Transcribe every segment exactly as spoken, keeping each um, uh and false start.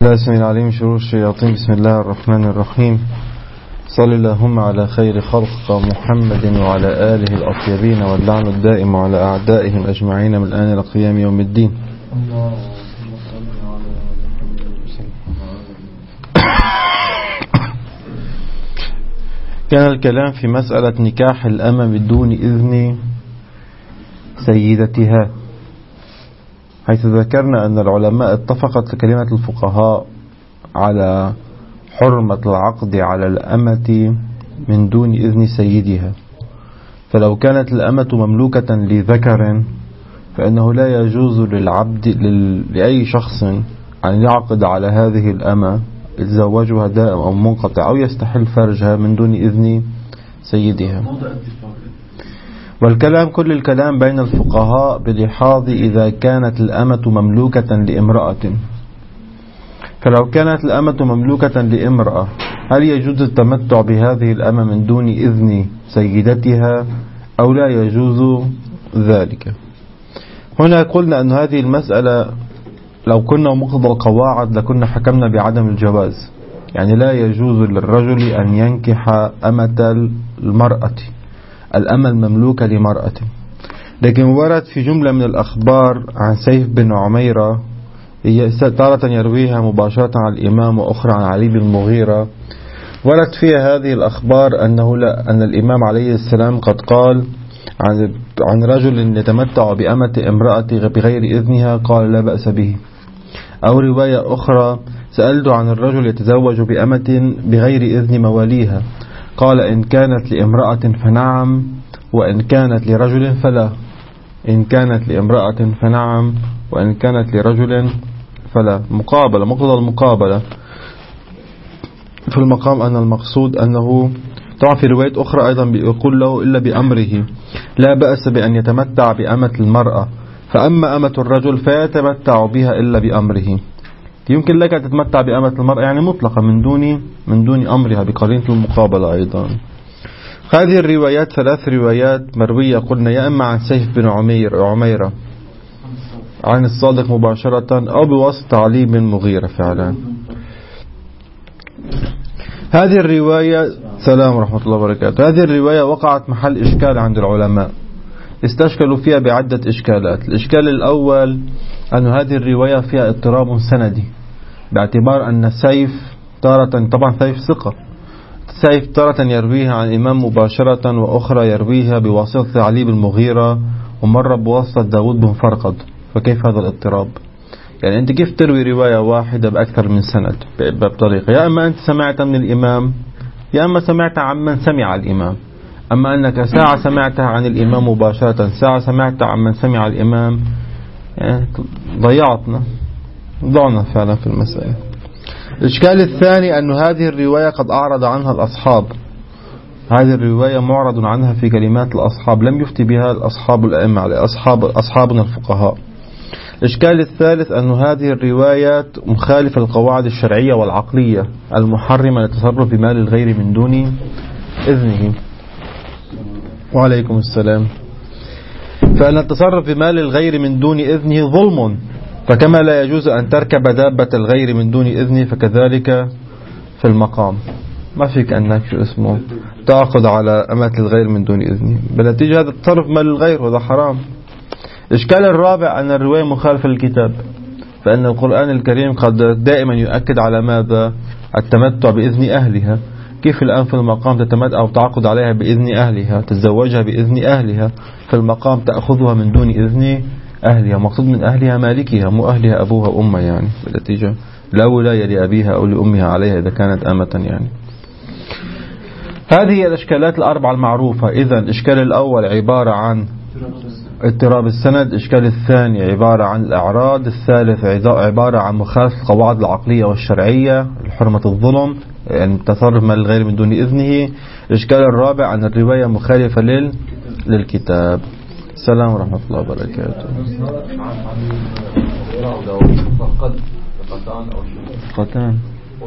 بسم الله العليم شرور الشياطين. بسم الله الرحمن الرحيم. صل اللهم على خير خلق محمد وعلى آله الأطيبين، واللعن الدائم على أعدائهم أجمعين من الآن إلى قيام يوم الدين. كان الكلام في مسألة نكاح الأمة بدون إذن سيدتها، حيث ذكرنا أن العلماء اتفقت كلمة الفقهاء على حرمة العقد على الأمة من دون إذن سيدها. فلو كانت الأمة مملوكة لذكر فإنه لا يجوز للعبد لأي شخص أن يعقد على هذه الأمة يتزوجها دائم أو منقطع أو يستحل فرجها من دون إذن سيدها. والكلام كل الكلام بين الفقهاء بلحاظ إذا كانت الأمة مملوكة لامرأة. فلو كانت الأمة مملوكة لامرأة هل يجوز التمتع بهذه الأمة من دون إذن سيدتها أو لا يجوز ذلك؟ هنا قلنا أن هذه المسألة لو كنا مقتضى القواعد لكنا حكمنا بعدم الجواز، يعني لا يجوز للرجل أن ينكح أمة المرأة الأمة المملوكة لمرأة. لكن ورد في جملة من الأخبار عن سيف بن عميرة تارة يرويها مباشرة عن الإمام وأخرى عن علي بن المغيرة، ورد فيها هذه الأخبار أنه لا أن الإمام عليه السلام قد قال عن عن رجل يتمتع بأمة امرأة بغير إذنها قال لا بأس به. أو رواية أخرى سألت عن الرجل يتزوج بأمة بغير إذن مواليها قال إن كانت لامرأة فنعم وإن كانت لرجل فلا. إن كانت لامرأة فنعم وإن كانت لرجل فلا. مقابلة، مقتضى المقابلة في المقام أن المقصود أنه طبعا في رواية أخرى أيضا يقول له إلا بأمره لا بأس بأن يتمتع بأمة المرأة، فأما أمة الرجل فيتمتع بها إلا بأمره. يمكن لك أن تتمتع بأمة المرأة يعني مطلقة من دون من دون أمرها بقرينة المقابلة أيضا. هذه الروايات ثلاث روايات مروية قلنا يا إما عن سيف بن عمير عميرة عن الصادق مباشرة أو بواسطة علي بن المغيرة فعلا. هذه الرواية سلام ورحمة الله وبركاته. هذه الرواية وقعت محل إشكال عند العلماء، استشكلوا فيها بعدة إشكالات. الإشكال الأول أن هذه الرواية فيها اضطراب سندي، باعتبار أن سيف تارة طبعا سيف ثقة سيف تارة يرويها عن الإمام مباشرة وأخرى يرويها بواسطة علي بن المغيرة ومرة بواسطة داود بن فرقد. فكيف هذا الاضطراب؟ يعني أنت كيف تروي رواية واحدة بأكثر من سند بطريقة؟ يا أما أنت سمعت من الإمام يا أما سمعت عن من سمع الإمام. أما أنك ساعة سمعتها عن الإمام مباشرة ساعة سمعت عن من سمع الإمام يعني ضيعتنا ضعنا فعلا في المسألة. الإشكال الثاني أن هذه الرواية قد أعرض عنها الأصحاب. هذه الرواية معرض عنها في كلمات الأصحاب لم يفتي بها الأصحاب الأئمة على أصحاب أصحابنا الفقهاء. الإشكال الثالث أن هذه الروايات مخالفة للقواعد الشرعية والعقلية المحرمة للتصرف بمال الغير من دون إذنه. وعليكم السلام. فأن التصرف بمال الغير من دون إذنه ظلم، فكما لا يجوز أن تركب دابة الغير من دون إذنه فكذلك في المقام ما فيك أنك شو اسمه تأخذ على أمة الغير من دون إذنه، بل تيجي هذا التصرف مال الغير وهذا حرام. الإشكال الرابع أن الرواية مخالفة للكتاب، فإن القرآن الكريم قد دائما يؤكد على ماذا؟ التمتع بإذن أهلها. كيف الآن في المقام تتمتع أو تعقد عليها بإذن أهلها، تتزوجها بإذن أهلها، في المقام تأخذها من دون إذن أهلها؟ مقصود من أهلها مالكها مو أهلها أبوها وأمها، يعني بالنتيجة لا ولاية لأبيها أو لأمها عليها إذا كانت أمة. يعني هذه الإشكالات الأربعة المعروفة. إذن الإشكال الأول عبارة عن اضطراب السند، الإشكال الثاني عبارة عن الأعراض، الثالث عبارة عن مخالفة القواعد العقلية والشرعية حرمة الظلم يعني التصرف مال الغير من دون إذنه. الإشكال الرابع أن الرواية مخالفة لل... للكتاب. السلام ورحمة الله وبركاته. قطان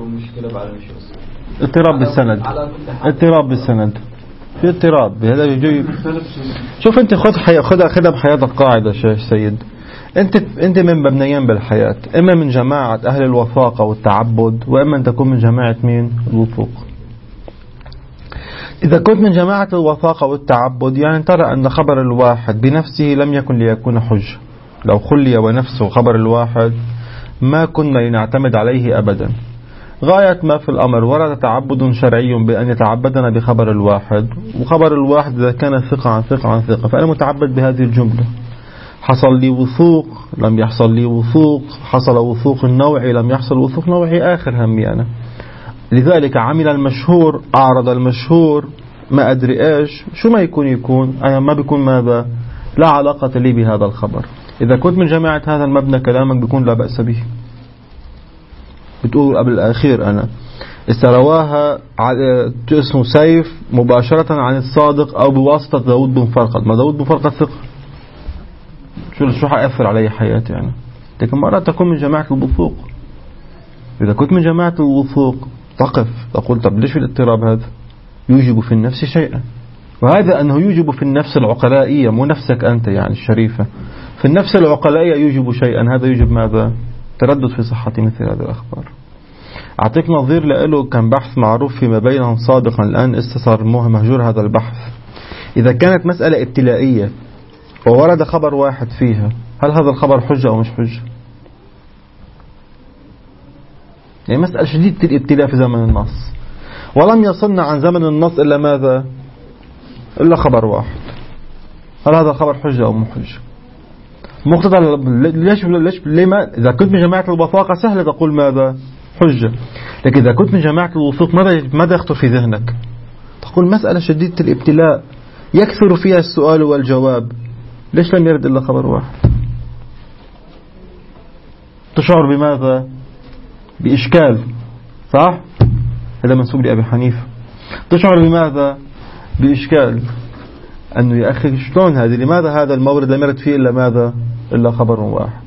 اضطراب بالسند، اضطراب بالسند في اضطراب. هذا يجي شوف انت خذ حي... خذ خذها بحياتك قاعدة شيخ سيد. أنت أنت من مبنيين بالحياة، إما من جماعة أهل الوثاقة والتعبد، وإما أن تكون من جماعة مين؟ الوثوق. إذا كنت من جماعة الوثاقة والتعبد يعني ترى أن خبر الواحد بنفسه لم يكن ليكون حجة، لو خلي ونفسه خبر الواحد ما كنا لنعتمد عليه أبدا. غاية ما في الأمر ورد تعبد شرعي بأن يتعبدنا بخبر الواحد، وخبر الواحد إذا كان ثقة عن ثقة عن ثقة فأنا متعبد بهذه الجملة. حصل لي وثوق لم يحصل لي وثوق، حصل وثوق النوعي لم يحصل وثوق نوعي، آخر همي أنا. لذلك عمل المشهور أعرض المشهور ما أدري إيش، شو ما يكون يكون أنا ما بيكون ماذا لا علاقة لي بهذا الخبر. إذا كنت من جماعة هذا المبنى كلامك بيكون لا بأس به. بتقول قبل الأخير أنا استرواها اسمه سيف مباشرة عن الصادق أو بواسطة داود بن فرقد. ما داود بن فرقد ثقة، شو شو حيأثر علي حياتي أنا؟ لكن مرة تكون من جماعة الوثوق. إذا كنت من جماعة الوثوق تقف تقول طب ليش في الاضطراب هذا؟ يوجب في النفس شيئا، وهذا أنه يوجب في النفس العقلائية مو نفسك أنت يعني الشريفة، في النفس العقلائية يوجب شيئا، هذا يوجب ماذا؟ تردد في صحة مثل هذه الأخبار. أعطيك نظير لأله كان بحث معروف فيما بينهم سابقا، الآن استثار مهجور هذا البحث. إذا كانت مسألة ابتلائية وورد خبر واحد فيها، هل هذا الخبر حجة أو مش حجة؟ يعني مسألة شديدة الابتلاء في زمن النص، ولم يصلنا عن زمن النص إلا ماذا؟ إلا خبر واحد. هل هذا الخبر حجة أو مو حجة؟ مقتضى ليش ليش لما إذا كنت من جماعة الوثاقة سهلة تقول ماذا؟ حجة. لكن إذا كنت من جماعة الوثوق ماذا ماذا يخطر في ذهنك؟ تقول مسألة شديدة الابتلاء يكثر فيها السؤال والجواب، ليش لم يرد إلا خبر واحد؟ تشعر بماذا؟ بإشكال، صح؟ هذا منسوب لأبي حنيفة. تشعر بماذا؟ بإشكال، أنه يا أخي شلون هذه؟ لماذا هذا المورد لم يرد فيه إلا ماذا؟ إلا خبر واحد.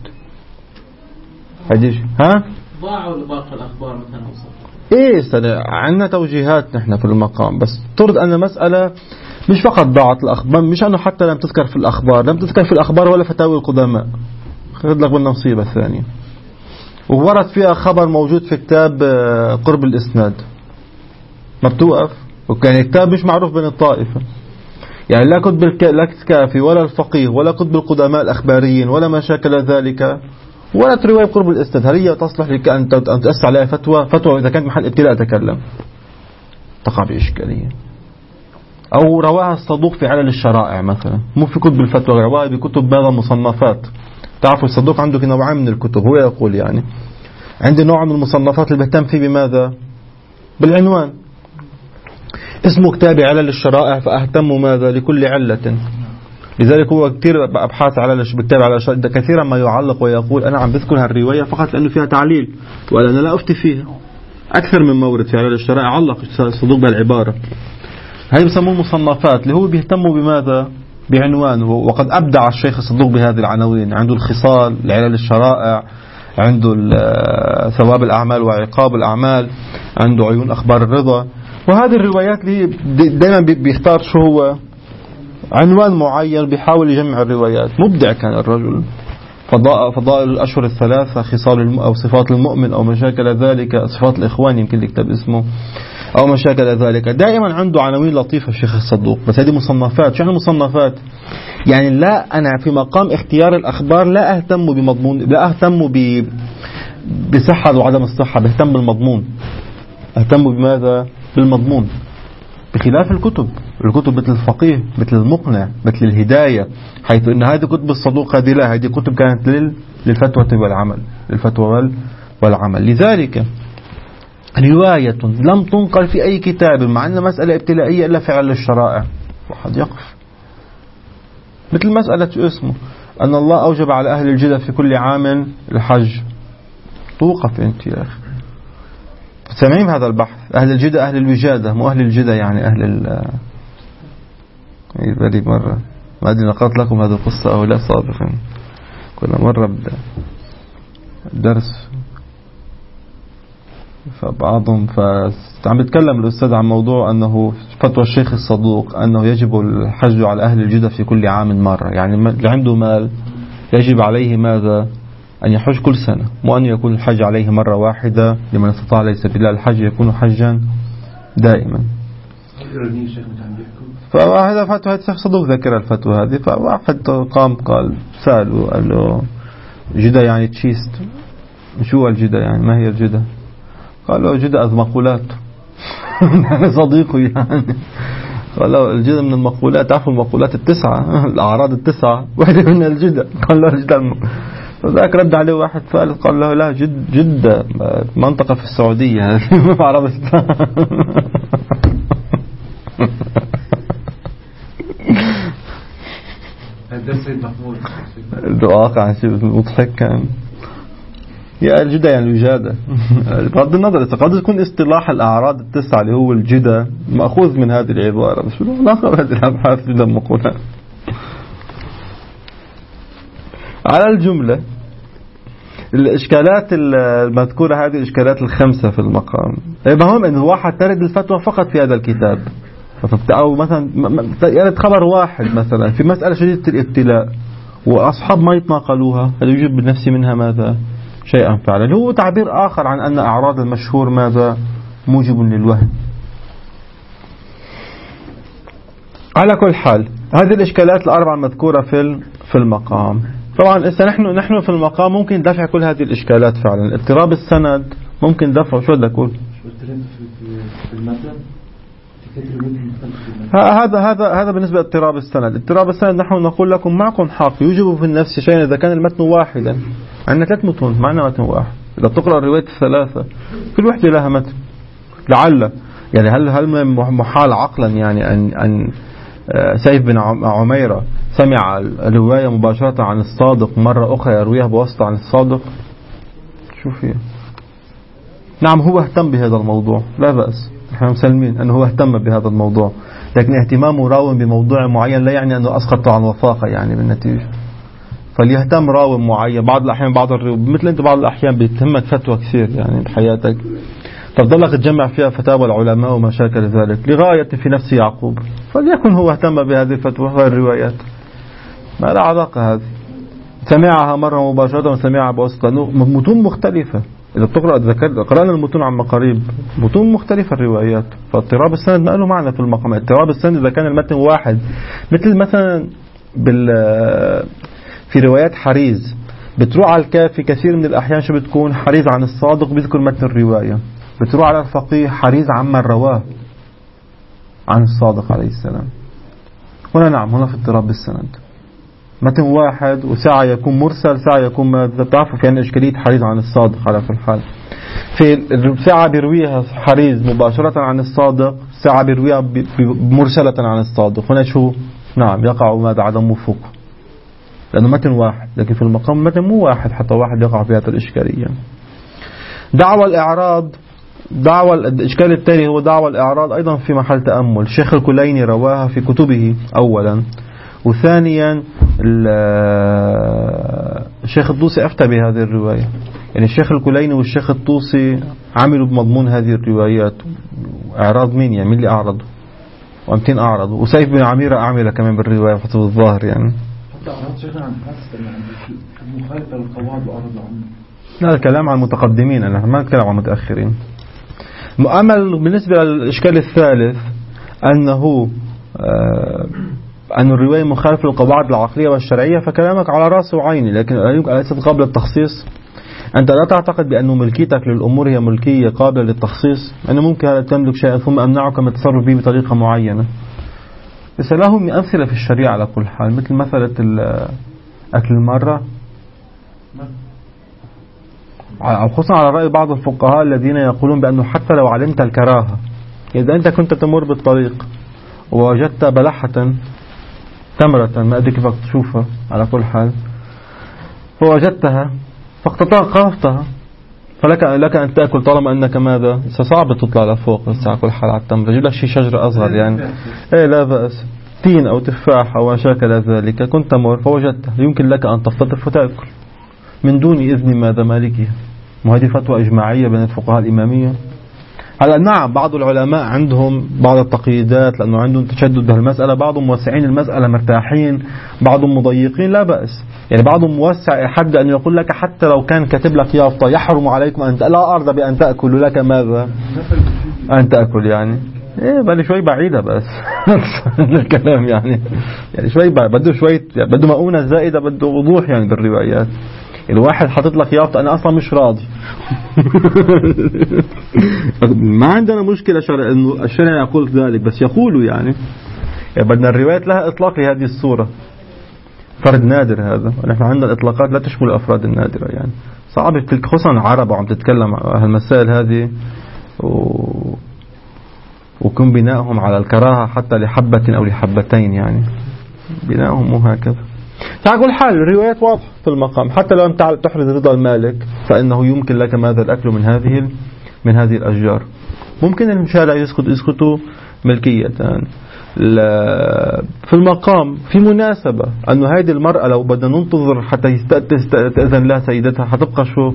هديش ها؟ ضاعوا لباقي الأخبار مثلا أوصل. إيه سنة عندنا توجيهات نحن في المقام، بس ترد أن مسألة مش فقط ضاعت الأخبار، مش أنه حتى لم تذكر في الأخبار، لم تذكر في الأخبار ولا فتاوي القدماء. خذ لك بالنصيبة الثانية. وورد فيها خبر موجود في كتاب قرب الإسناد، ما بتوقف، وكان كتاب مش معروف بين الطائفة، يعني لا كتب الكافي ولا الفقيه ولا كتب القدماء الأخباريين ولا ما شاكل ذلك، ولا رواية قرب الإسناد. هل هي تصلح لك أن تأسس عليها فتوى؟ فتوى إذا كانت محل ابتلاء تكلم تقع بإشكالية. أو رواها الصدوق في علل الشرائع مثلا، مو في كتب الفتوى، رواها بكتب ماذا؟ مصنفات. تعرفوا الصدوق عنده نوعين من الكتب، هو يقول يعني عندي نوع من المصنفات اللي بهتم فيه بماذا؟ بالعنوان، اسمه كتابي علل الشرائع، فأهتم ماذا؟ لكل علة. لذلك هو كثير أبحاث على بكتاب على الشرائع، كثيرا ما يعلق ويقول أنا عم بذكر هالرواية فقط لأنه فيها تعليل وأنا لا أفتي فيها. أكثر من مورد في علل الشرائع علق الصدوق بالعبارة. هاي بسموه مصنفات، اللي هو بيهتموا بماذا؟ بعنوانه. وقد أبدع الشيخ الصدوق بهذه العناوين، عنده الخصال لعلل الشرائع، عنده ثواب الأعمال وعقاب الأعمال، عنده عيون أخبار الرضا. وهذه الروايات اللي دائما بيختار شو هو عنوان معين، بيحاول يجمع الروايات. مبدع كان الرجل. فضائل الأشهر الثلاثة، خصال الم... أو صفات المؤمن أو مشاكل ذلك، صفات الإخوان يمكن يكتب اسمه، أو مشاكل ذلك. دائما عنده عناوين لطيفة الشيخ الصدوق. بس هذه مصنفات. شو يعني مصنفات؟ يعني لا أنا في مقام اختيار الأخبار لا أهتم بمضمون، لا أهتم ب... بصحة وعدم الصحة، بهتم بالمضمون. أهتم بماذا؟ بالمضمون. بخلاف الكتب، الكتب مثل الفقيه، مثل المقنع، مثل الهداية، حيث أن هذه كتب الصدوق هذه لا، هذه كتب كانت لل... للفتوى والعمل، للفتوى والعمل. لذلك رواية لم تنقل في أي كتاب مع أن مسألة ابتلائية إلا فعل الشرائع، واحد يقف. مثل مسألة شو اسمه أن الله أوجب على أهل الجدة في كل عام الحج. توقف أنت يا أخي، سامعين هذا البحث؟ أهل الجدة أهل الوجادة، مو أهل الجدة يعني أهل ال يبالي مرة ما أدري نقرأت لكم هذه القصة أو لا سابقا. كنا مرة بدأ درس فبعضهم فعم بيتكلم الأستاذ عن موضوع أنه فتوى الشيخ الصدوق أنه يجب الحج على أهل الجدة في كل عام مرة، يعني اللي عنده مال يجب عليه ماذا؟ أن يحج كل سنة، مو أن يكون الحج عليه مرة واحدة. لمن استطاع عليه سبيل الله الحج يكون حجا دائما. فهذا فتوى صدوق ذكر الفتوى هذه. فواحد قام قال سأله قال له جدة يعني تشيست، شو الجدة يعني؟ ما هي الجدة؟ قال له جدة از مقولات. صديقه يعني قال له الجدة من المقولات، تعرفوا المقولات التسعة، الأعراض التسعة، واحدة من الجدة. قال له الجدة الم... فذاك رد عليه واحد ثالث قال له لا، جد جدة منطقة في السعودية. أعراض هذا سيد محمود واقع شيء مضحك كان. يا الجدة يعني الوجادة. بغض النظر قد يكون اصطلاح الأعراض التسعة اللي هو الجدة مأخوذ من هذه العبارة، بس شو علاقة بهذه الأبحاث جدا مقولة. على الجملة الإشكالات المذكورة هذه الإشكالات الخمسة في المقام. المهم أن واحد ترد الفتوى فقط في هذا الكتاب، أو مثلا يرد خبر واحد مثلا في مسألة شديدة الابتلاء وأصحاب ما يتناقلوها، هل يجب بالنفس منها ماذا؟ شيئا فعلا. هو تعبير آخر عن أن أعراض المشهور ماذا؟ موجب للوهم. على كل حال هذه الإشكالات الأربعة المذكورة في في المقام. طبعا إذا نحن نحن في المقام ممكن دفع كل هذه الإشكالات فعلا. اضطراب السند ممكن دفع. شو بدك أقول؟ في المتن هذا هذا هذا بالنسبة لاضطراب السند. اضطراب السند نحن نقول لكم معكم حق يوجب في النفس شيئا إذا كان المتن واحدا. عندنا ثلاث متون، معنا متن واحد. إذا تقرأ الروايات الثلاثة كل واحدة لها متن. لعل يعني هل هل محال عقلا يعني أن أن سيف بن عميرة سمع الرواية مباشرة عن الصادق مرة أخرى يرويها بواسطة عن الصادق؟ شوف هي. نعم هو اهتم بهذا الموضوع لا بأس، نحن مسلمين أنه هو اهتم بهذا الموضوع، لكن اهتمامه راو بموضوع معين لا يعني أنه أسقط عن وثاقة يعني بالنتيجة. فليهتم راو معين. بعض الأحيان بعض الروايات مثل أنت بعض الأحيان بيتهمك فتوى كثير يعني بحياتك، تفضلك تجمع فيها فتاوى العلماء وما شاكل ذلك لغاية في نفس يعقوب، فليكن هو اهتم بهذه الفتوى والروايات. ما لا علاقة هذه. سمعها مرة مباشرة وسمعها بواسطة متون مختلفة. إذا بتقرأ ذكر قرأنا المتون عن مقاريب متون مختلفة الروايات. فاضطراب السند ما له معنى في المقام. اضطراب السند إذا كان المتن واحد، مثل مثلا بال في روايات حريز بتروح على الكافي كثير من الأحيان شو بتكون حريز عن الصادق بيذكر متن الرواية، بتروح على الفقيه حريز عما رواه عن الصادق عليه السلام. هنا نعم هنا في اضطراب بالسند متن واحد وساعة يكون مرسل ساعة يكون ماذا بتعرفوا في أن إشكالية حريز عن الصادق على كل حال. في ساعة بيرويها حريز مباشرة عن الصادق، ساعة بيرويها مرسلة عن الصادق. هنا شو نعم يقع ماذا عدم وفق لأنه متن واحد، لكن في المقام متن مو واحد حتى واحد يقع في هذه الإشكالية. دعوى الإعراض، دعوى الإشكال التالي هو دعوى الإعراض أيضا في محل تأمل. الشيخ الكليني رواها في كتبه أولا، وثانيا الشيخ الطوسي أفتى بهذه الرواية. يعني الشيخ الكليني والشيخ الطوسي عملوا بمضمون هذه الروايات. إعراض مين يعني؟ مين اللي أعرضوا وأمتين أعرضوا؟ وسيف بن عميرة أعمل كمان بالرواية حسب الظاهر يعني. حتى أعرض شيخنا عن مخالفة للقواعد وأعرض عنه. هذا الكلام عن المتقدمين، أنا ما أتكلم عن المتأخرين. مؤمل بالنسبة للإشكال الثالث أنه آه أن الرواية مخالفة للقواعد العقلية والشرعية، فكلامك على رأس وعيني، لكن أليست قابلة للتخصيص؟ أنت لا تعتقد بأن ملكيتك للأمور هي ملكية قابلة للتخصيص؟ أنه ممكن هذا تملك شيئا ثم أمنعك من التصرف به بطريقة معينة. بس لهم أمثلة في الشريعة على كل حال، مثل مسألة أكل المرة، خصوصا على رأي بعض الفقهاء الذين يقولون بأنه حتى لو علمت الكراهة، إذا أنت كنت تمر بالطريق ووجدت بلحة تمرة ما أدري كيف تشوفها على كل حال، فوجدتها فاقتطفتها، فلك لك أن تأكل طالما أنك ماذا صعب تطلع لفوق. بس على كل حال على التمرة جيب لك شيء شجرة أصغر يعني إيه لا بأس، تين أو تفاح أو شاكل ذلك، كنت تمر فوجدتها يمكن لك أن تفتطف وتأكل من دون إذن ماذا مالكها. وهذه فتوى إجماعية بين الفقهاء الإمامية. هلا نعم بعض العلماء عندهم بعض التقييدات لأنه عندهم تشدد بهالمسألة، بعضهم موسعين المسألة مرتاحين، بعضهم مضيقين لا بأس. يعني بعضهم موسع حد أن يقول لك حتى لو كان كاتب لك يافطة يحرم عليكم أن لا أرضى بأن تأكلوا لك ماذا أن تأكل، يعني إيه بل شوي بعيدة بس الكلام يعني يعني شوي بده شوية بده مؤونة زائدة، بده وضوح يعني بالروايات. الواحد حاطط لك يافطة أنا أصلا مش راضي ما عندنا مشكلة شرع إنه الشرع يقول ذلك، بس يقولوا يعني, يعني بدنا الروايات لها إطلاق لهذه الصورة، فرد نادر هذا، ونحن عندنا الإطلاقات لا تشمل الأفراد النادرة. يعني صعب تلك خصوصا العرب وعم تتكلم عن هالمسائل هذه و... وكن بناءهم على الكراهة حتى لحبة أو لحبتين، يعني بناءهم مو هكذا. على كل حال الروايات واضحة في المقام، حتى لو لم تحرز رضا المالك فإنه يمكن لك ماذا الأكل من هذه من هذه الأشجار. ممكن الشارع يسكت يسكتوا ملكية في المقام في مناسبة أنه هذه المرأة لو بدنا ننتظر حتى تأذن لها سيدتها حتبقى شو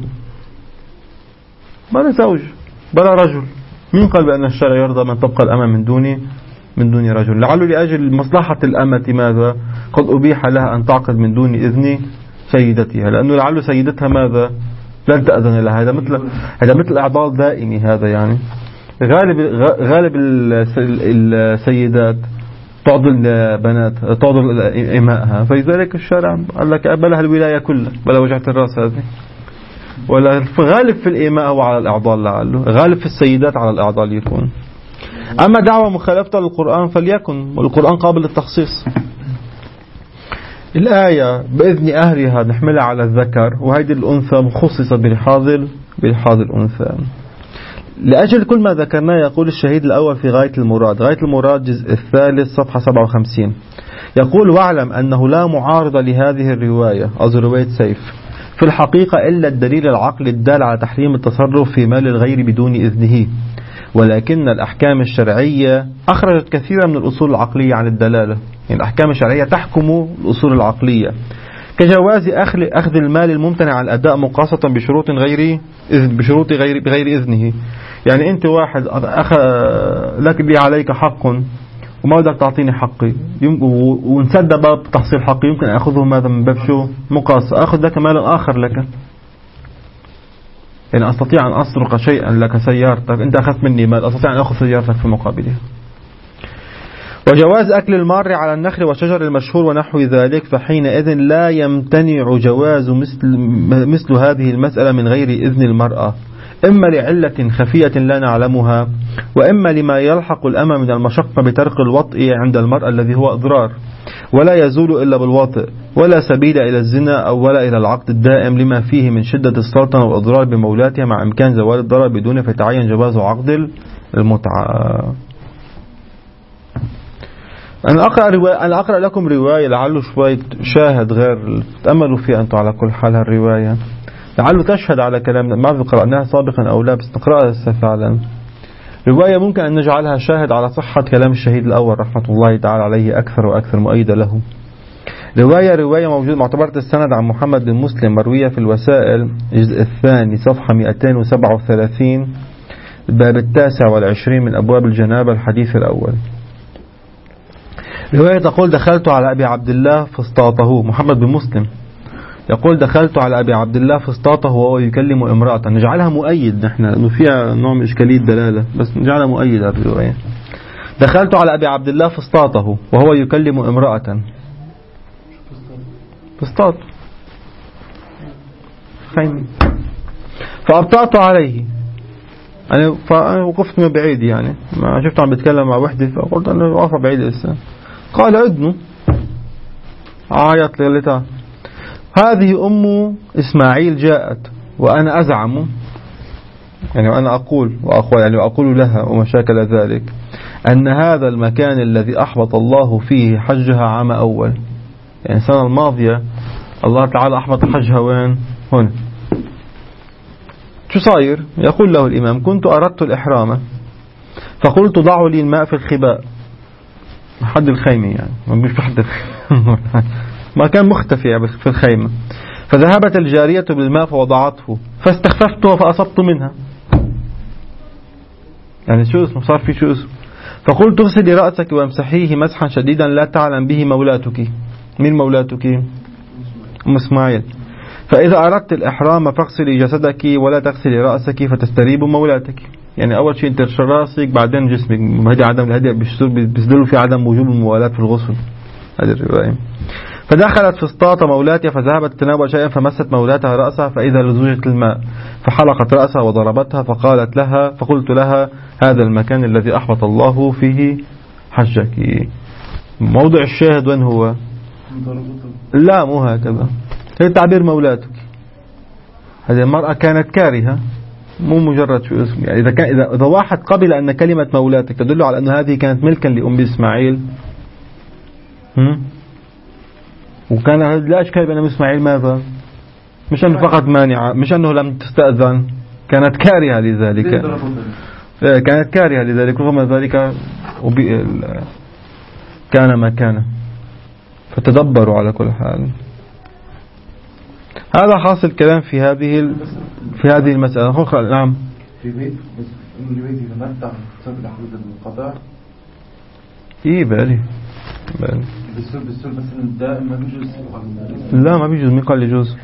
بلا زوج بلا رجل. مين قال بأن الشارع يرضى من تبقى الأمة من دون من دون رجل؟ لعله لأجل مصلحة الأمة ماذا قد أبيح لها أن تعقد من دون إذن سيدتها، لأنه لعله سيدتها ماذا لن تأذن لها. هذا مثل هذا مثل إعضال دائمي هذا. يعني غالب غالب السيدات تعضل بنات تعضل إمائها، فلذلك الشارع قال لك بلا الولاية كلها بلا وجعة الرأس هذه. ولا غالب في الإماء هو على الإعضال، لعله غالب في السيدات على الإعضال يكون. أما دعوة مخالفة للقرآن فليكن، والقرآن قابل للتخصيص. الآية بإذن أهلها نحملها على الذكر، وهذه الأنثى مخصصة بلحاظ بلحاظ الأنثى. لأجل كل ما ذكرناه يقول الشهيد الأول في غاية المراد، غاية المراد جزء الثالث صفحة سبعة وخمسين، يقول: واعلم أنه لا معارض لهذه الرواية، أو رواية سيف، في الحقيقة إلا الدليل العقلي الدال على تحريم التصرف في مال الغير بدون إذنه، ولكن الأحكام الشرعية أخرجت كثيرا من الأصول العقلية عن الدلالة. يعني الأحكام الشرعية تحكم الأصول العقلية، كجواز أخذ المال الممتنع عن الأداء مقاصة بشروط غير بشروط غير بغير إذنه. يعني أنت واحد أخ لك لي عليك حق وما بدك تعطيني حقي، ونسد باب تحصيل حقي، يمكن أخذه ماذا من باب شو مقاصة، أخذ لك مالا آخر لك. يعني أستطيع أن أسرق شيئا لك سيارتك، أنت أخذت مني مال، أستطيع أن أخذ سيارتك في مقابله. وجواز أكل المار على النخل والشجر المشهور ونحو ذلك، فحينئذ لا يمتنع جواز مثل, مثل هذه المسألة من غير إذن المرأة، إما لعلة خفية لا نعلمها، وإما لما يلحق الأمة من المشقة بترك الوطء عند المرأة الذي هو إضرار ولا يزول إلا بالوطء، ولا سبيل إلى الزنا أو ولا إلى العقد الدائم لما فيه من شدة السلطنة والإضرار بمولاتها، مع إمكان زوال الضرر بدون فتعين جواز عقد المتعة. أنا أقرأ, رواية أنا أقرأ لكم رواية لعله شوية شاهد غير تأملوا فيها أنتم على كل حال. هالرواية لعله تشهد على كلامنا، ما أعرف قرأناها سابقا أو لا، بس نقرأها فعلا. رواية ممكن أن نجعلها شاهد على صحة كلام الشهيد الأول رحمة الله تعالى عليه أكثر وأكثر مؤيدة له. رواية رواية موجودة معتبرة السند عن محمد بن مسلم، مروية في الوسائل الجزء الثاني صفحة مئتين وسبعة وثلاثين، الباب التاسع والعشرين من أبواب الجنابة، الحديث الأول. رواية تقول: دخلت على أبي عبد الله فاستاطه. محمد بن مسلم يقول: دخلت على أبي عبد الله فاستاطه وهو يكلم امرأة. نجعلها مؤيد نحن لأنه فيها نوع من إشكالية دلالة، بس نجعلها مؤيد هذه الرواية. دخلت على أبي عبد الله فاستاطه وهو يكلم امرأة. فاستاط فأبطأت عليه، أنا فوقفت من بعيد، يعني ما شفت عم بتكلم مع وحدة، فقلت أنا واقف بعيد لسه. قال: أدنو. عيط ليلتها: هذه أم إسماعيل جاءت وأنا أزعم، يعني وأنا أقول وأقول يعني وأقول لها وما شاكل ذلك، أن هذا المكان الذي أحبط الله فيه حجها عام أول، يعني السنة الماضية الله تعالى أحبط حجها وين؟ هنا. شو صاير؟ يقول له الإمام: كنت أردت الإحرام فقلت ضعوا لي الماء في الخباء، حد الخيمة، يعني مش بحد ما كان مختفي في الخيمة، فذهبت الجارية بالماء فوضعته فاستخففته فأصبت منها. يعني شو اسمه صار في شو اسمه. فقلت اغسلي رأسك وامسحيه مسحا شديدا لا تعلم به مولاتك. مين مولاتك؟ أم إسماعيل. فإذا أردت الإحرام فاغسلي جسدك ولا تغسلي رأسك فتستريب مولاتك. يعني أول شيء انت راسك بعدين جسمك. هذه عدم الهدي بيصدروا في عدم وجوب الموالاة في الغسل. هذه الرواية. فدخلت فسطاط مولاتها فذهبت تناول شيئا فمست مولاتها رأسها فإذا لزوجة الماء فحلقت رأسها وضربتها فقالت لها فقلت لها هذا المكان الذي أحبط الله فيه حجك. موضع الشاهد وين هو؟ لا مو هكذا. هي تعبير مولاتك. هذه المرأة كانت كارهة مو مجرد شو اسم. يعني إذا كان إذا إذا واحد قبل أن كلمة مولاتك تدل على أن هذه كانت ملكا لأم إسماعيل هم؟ وكان لا أشكال بأن أم إسماعيل ماذا؟ مش أنه فقط مانعة، مش أنه لم تستأذن، كانت كارهة لذلك. كانت كارهة لذلك رغم ذلك كان ما كان. فتدبروا على كل حال. هذا حاصل كلام في هذه في هذه المسألة. نعم. في بيت بس إنه البيت يتمتع تصدق حدود القضاء. إيه بالي. بالي. بالسول بالسول بس الدائم ما بيجوز. لا ما بيجوز. مين قال يجوز؟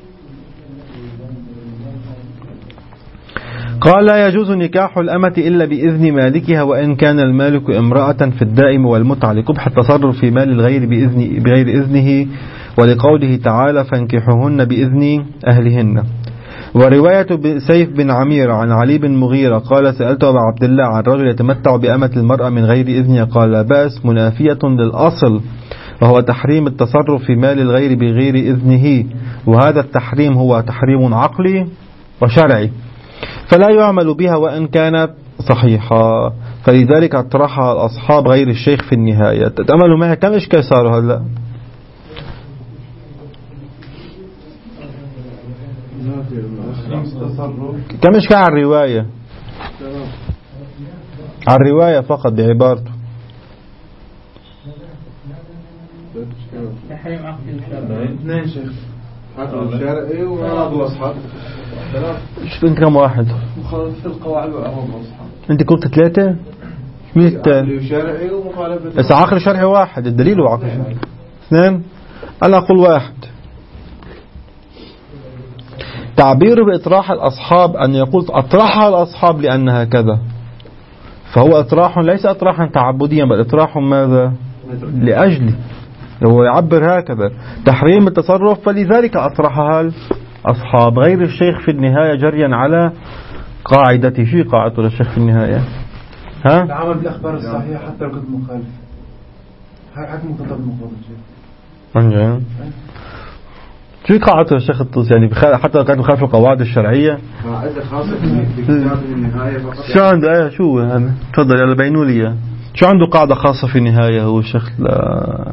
قال لا يجوز نكاح الأمة إلا بإذن مالكها وإن كان المالك امرأة في الدائم والمتعة لقبح التصرف في مال الغير بإذن بغير إذنه ولقوله تعالى فانكحوهن بإذن أهلهن. ورواية سيف بن عمير عن علي بن مغيرة قال سألت أبا عبد الله عن رجل يتمتع بأمة المرأة من غير إذنها قال لا بأس منافية للأصل وهو تحريم التصرف في مال الغير بغير إذنه وهذا التحريم هو تحريم عقلي وشرعي فلا يعمل بها وإن كانت صحيحة فلذلك اطرحها الأصحاب غير الشيخ في النهاية. تتأملوا معي كم إشكال صاروا هلا. كم إشكال على الرواية على الرواية فقط بعبارته تحريم عقلي وشرعي. اثنين شيخ عقلي وشرعي وأبو أصحاب شو أنت كم واحد؟ مخالفة القواعد وأبو أصحاب. أنت قلت ثلاثة؟ مين الثاني؟ عقلي وشرعي ومخالفة. بس عقل شرعي واحد الدليل هو عقل شرعي. اثنين أنا أقول واحد. تعبير بإطراح الأصحاب أن يقول أطرحها الأصحاب لأنها كذا فهو إطراح ليس إطراحا تعبديا بل إطراح ماذا لأجل هو يعبر هكذا تحريم التصرف فلذلك أطرحها الأصحاب غير الشيخ في النهاية جريا على قاعدته. شو قاعدته للشيخ في النهاية ها العمل بالأخبار الصحيحة حتى لو كنت مخالف. هاي حكم كتب مخالف شيء شو قاعدته الشيخ الطوسي يعني حتى لو كانت مخالف القواعد الشرعية قاعدة خاصة في كتاب النهاية فقط. شو عنده ايه شو هذا تفضل يلا بينوا لي شو عنده قاعدة خاصة في النهاية هو الشيخ لا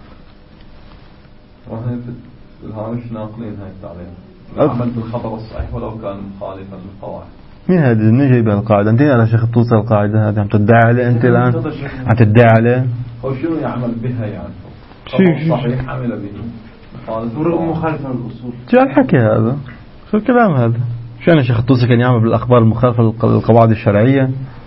وهي في الهامش ناقلين هاي التعليم العمل بالخبر الصحيح ولو كان مخالفا للقواعد. مين هذا اللي جايب القاعدة انت على شيخ الطوسي القاعدة هذه عم تدعي عليه انت الآن عم تدعي عليه هو شو يعمل بها يعني شو صحيح عمل به مخالفة للأصول. شو الحكي هذا شو الكلام هذا شو أنا شيخ الطوسي كان يعمل بالأخبار المخالفة للقواعد الشرعية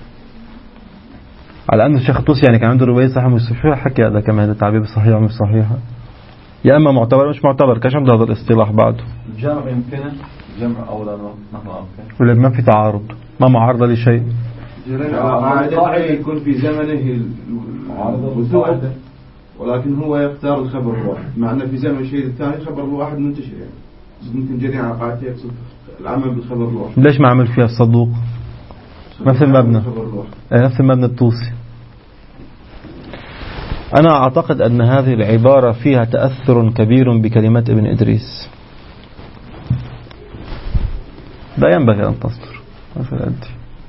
على أن الشيخ الطوسي يعني كان عنده رواية صحيحة مش شو الحكي هذا كمان هذا التعبير صحيح ومش صحيحة يا أما معتبر مش معتبر كاش عنده هذا الاصطلاح بعده الجمع يمكنه جمع أولا ولا ما في تعارض ما معارضة لشيء القاعدة يكون في زمنه الوثوق ولكن هو يختار الخبر الواحد مع أن في زمن الشيء الثاني الخبر الواحد منتشر يعني ممكن جري على قاعدة يقصد العمل بالخبر الواحد. ليش ما عمل فيها الصدوق نفس المبنى نفس المبنى الطوسي. أنا أعتقد أن هذه العبارة فيها تأثر كبير بكلمات ابن إدريس لا ينبغي أن تصدر مثلا أنت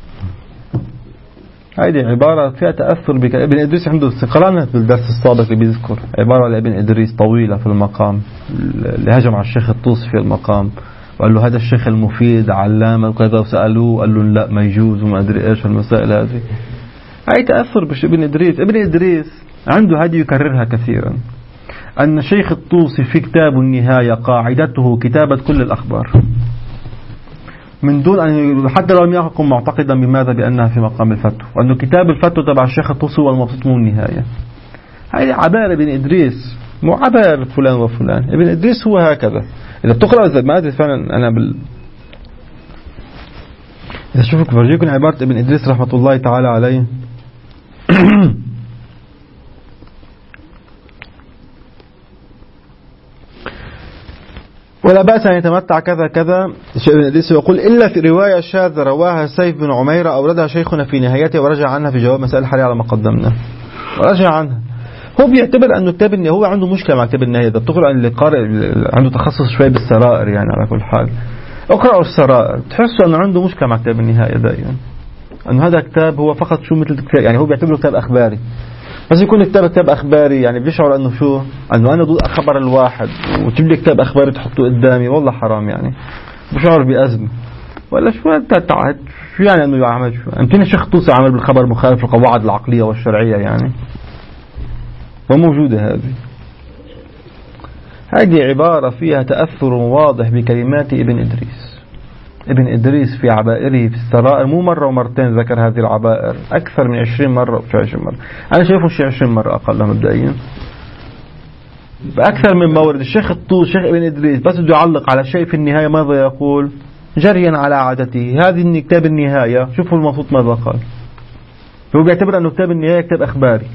هذه عبارة فيها تأثر بك. ابن إدريس عنده قرأنا في الدرس السابق اللي بيذكر عبارة لابن إدريس طويلة في المقام اللي هجم على الشيخ الطوسي في المقام وقال له هذا الشيخ المفيد علامة وكذا وسألوه قال له لا ما يجوز وما أدري إيش المسائل هذه. هاي تأثر بابن إدريس. ابن إدريس عنده هذه يكررها كثيرا أن شيخ الطوسي في كتاب النهاية قاعدته كتابة كل الأخبار من دون أن حتى لو لم يكن معتقدا بماذا بأنها في مقام الفتوى، وأنه كتاب الفتوى تبع الشيخ الطوسي والمبسوط مو النهاية. هذه عبارة ابن إدريس، مو عبارة فلان وفلان. ابن إدريس هو هكذا. إذا بتقرأ ما أدري فعلا أنا بال إذا شوفك فرجيكم عبارة ابن إدريس رحمة الله تعالى عليه. ولا بأس أن يتمتع كذا كذا. ابن إدريس يقول إلا في رواية شاذة رواها سيف بن عميرة أوردها شيخنا في نهايته ورجع عنها في جواب مسائل الحالية على ما قدمنا، ورجع عنها. هو بيعتبر أنه كتاب النهاية، هو عنده مشكلة مع كتاب النهاية ده. بتقرأ اللي قارئ عنده تخصص شوي بالسرائر يعني. على كل حال اقرأوا السرائر تحسوا أنه عنده مشكلة مع كتاب النهاية دائما، أنه هذا كتاب هو فقط شو مثل كتاب يعني. هو بيعتبره كتاب أخباري، بس يكون كتاب كتاب أخباري يعني بيشعر أنه شو أنه أنا ضد خبر الواحد وتجيب لي كتاب أخباري تحطه قدامي، والله حرام يعني. بشعر بأزمة ولا شو تعد شو يعني أنه يعمل شو. يمكن الشيخ الطوسي عمل بالخبر مخالف للقواعد العقلية والشرعية يعني، وموجودة هذه. هذه عبارة فيها تأثر واضح بكلمات ابن إدريس. ابن إدريس في عبائره في السرائر مو مرة ومرتين ذكر هذه العبائر، أكثر من عشرين مرة في عشرين مرة. أنا شايفه شيء عشرين مرة أقل مبدئيا بأكثر من مورد. الشيخ الطوسي الشيخ ابن إدريس بس بده يعلق على شيء في النهاية ماذا يقول؟ جريا على عادته هذه كتاب النهاية. شوفوا المفروض ماذا قال. هو بيعتبر أنه كتاب النهاية كتاب أخباري.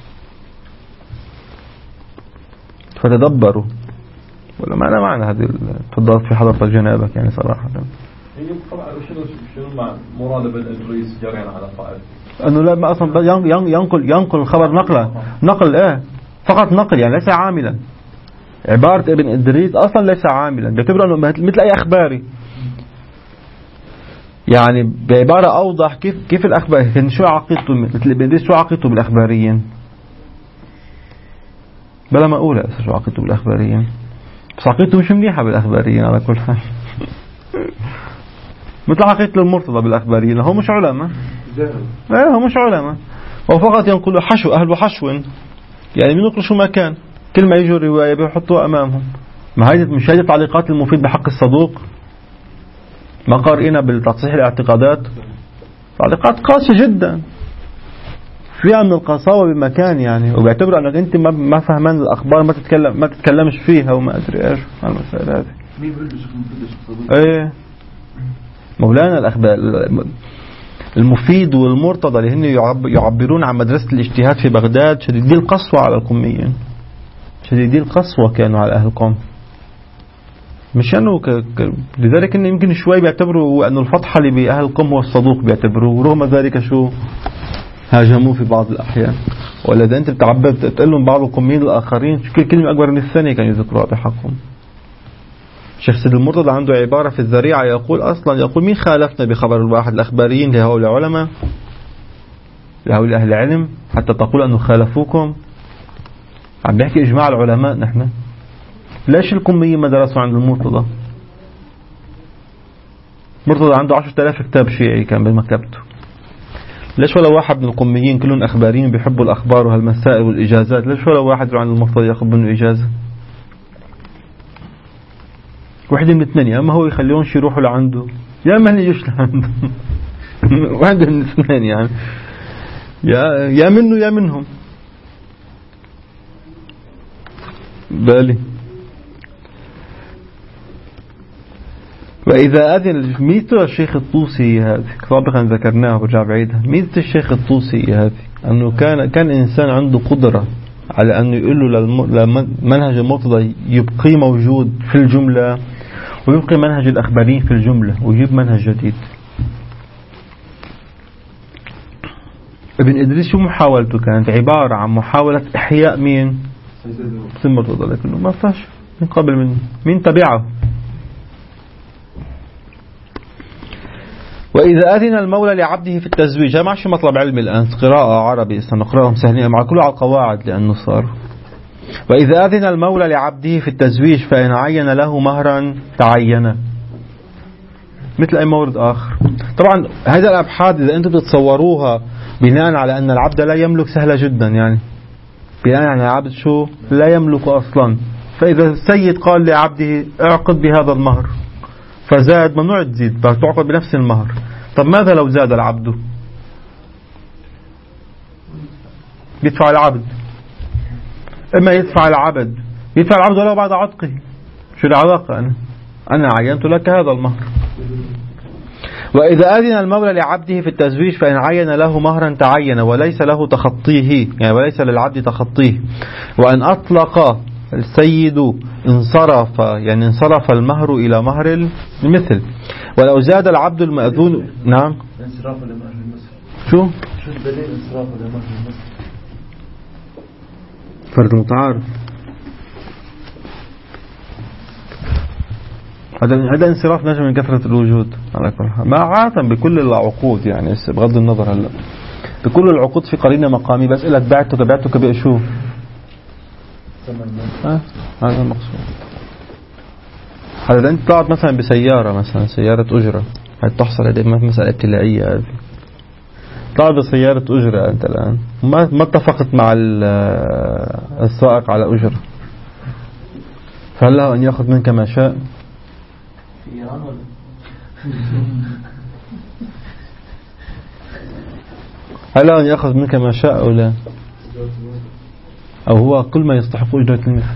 فتدبروا ولا معنى معنى هذه تفضلت في حضرة جنابك يعني صراحة. هي طبعا شنو شنو مع مراد ابن إدريس جريان على قائد أنه لا ما أصلا ينقل ينقل الخبر نقلا نقل إيه فقط نقل يعني ليس عاملا. عبارة ابن إدريس أصلا ليس عاملا، بيعتبر أنه مثل أي أخباري يعني. بعبارة أوضح كيف كيف الأخبار كان شو عقيدته مثل ابن إدريس، شو عقيدته بالأخباريين بلا ما أقول شو عقيدته بالأخباريين، بس عقيدته مش منيحة بالأخباريين على كل حال. مثل عقيدة المرتضى بالأخباريين، هم مش علماء. ايه هم مش علماء، هو فقط ينقلوا حشو أهل حشو يعني بينقلوا شو ما كان. كل ما يجوا الرواية بيحطوها أمامهم. ما هذه مش هذه تعليقات المفيد بحق الصدوق ما قارئنا بالتصحيح الاعتقادات، تعليقات قاسية جدا فيها من القساوة بمكان يعني. وبيعتبر أنك أنت ما ما فهمان الأخبار ما تتكلم ما تتكلمش فيها وما أدري إيش المسألة هذه. إيه مولانا الأخبار المفيد والمرتضى اللي هن يعبرون عن مدرسة الاجتهاد في بغداد شديدي القسوة على القميين، شديدي القسوة كانوا على أهل القوم. مش أنه ك... ك... لذلك إنه يمكن شوي بيعتبروا أنه الفتح اللي بأهل القوم هو الصدوق بيعتبروه، ورغم ذلك شو هاجموه في بعض الأحيان. ولا إذا أنت بتعبر تقول لهم بعض القوميين الآخرين كل كلمة أكبر من الثانية كانوا يذكروها بحقهم. الشيخ سيد المرتضى عنده عبارة في الذريعة يقول أصلا يقول مين خالفنا بخبر الواحد الأخباريين لهؤلاء العلماء لهؤلاء أهل العلم حتى تقول أنه خالفوكم. عم بيحكي إجماع العلماء نحن. ليش القميين ما درسوا عند المرتضى؟ المرتضى عنده عشرة آلاف كتاب شيعي كان بمكتبته. ليش ولا واحد من القميين كلهم أخباريين بيحبوا الأخبار وهالمسائل والإجازات، ليش ولا واحد يروح عند المرتضى ياخذ منه إجازة؟ واحد من الاثنين، يا اما هو يخليهم يروحوا لعنده يا اما هن يجوش لعنده. واحد من الاثنين يعني، يا يا منه يا منهم. بالي وإذا أذن ميزة الشيخ الطوسي هذه سابقا ذكرناها برجع بعيدها. ميزة الشيخ الطوسي هذه أنه كان كان إنسان عنده قدرة على أن يقول له لمنهج المرتضى يبقي موجود في الجملة ويبقي منهج الأخباريين في الجملة ويجيب منهج جديد. ابن إدريس شو محاولته؟ كانت عبارة عن محاولة إحياء مين؟ سيد المرتضى، لكنه ما فاش من قبل منه مين تبعه. وإذا أذن المولى لعبده في التزويج، ما عادش مطلب علمي الآن، قراءة عربي سنقرأهم سهلين مع كله على القواعد لأنه صار. وإذا أذن المولى لعبده في التزويج فإن عين له مهرا تعين مثل أي مورد آخر. طبعا هذه الأبحاث إذا أنتم تتصوروها بناء على أن العبد لا يملك سهلة جدا يعني، بناء على العبد شو لا يملك أصلا. فإذا السيد قال لعبده اعقد بهذا المهر فزاد ممنوع تزيد، فتعقد بنفس المهر. طب ماذا لو زاد العبد؟ يدفع العبد، إما يدفع العبد يدفع العبد ولو بعد عتقه. شو العلاقة؟ أنا أنا عينت لك هذا المهر. وإذا أذن المولى لعبده في التزويج فإن عين له مهرا تعين وليس له تخطيه، يعني وليس للعبد تخطيه. وأن أطلق السيد انصرف، يعني انصرف المهر إلى مهر المثل. ولو زاد العبد المأذون. نعم. انصراف لمهر المثل. شو؟ شو الدليل انصراف لمهر المثل؟ فرد متعارف. هذا هذا انصراف نجم من كثرة الوجود على كل حال، ما عادة بكل العقود، يعني بغض النظر هلا بكل العقود في قرينة مقامي. بس لك بعتك بعتك بشو؟ ها هذا المقصود. هذا أنت طلعت مثلا بسيارة، مثلا سيارة أجرة، هاي تحصل هذه مسألة ابتلاعية. هذه طلعت بسيارة أجرة أنت الآن، ما ما اتفقت مع السائق على أجرة، فهل له أن يأخذ منك ما شاء؟ هل له أن يأخذ منك ما شاء أو لا؟ أو هو كل ما يستحق أجرة المثل؟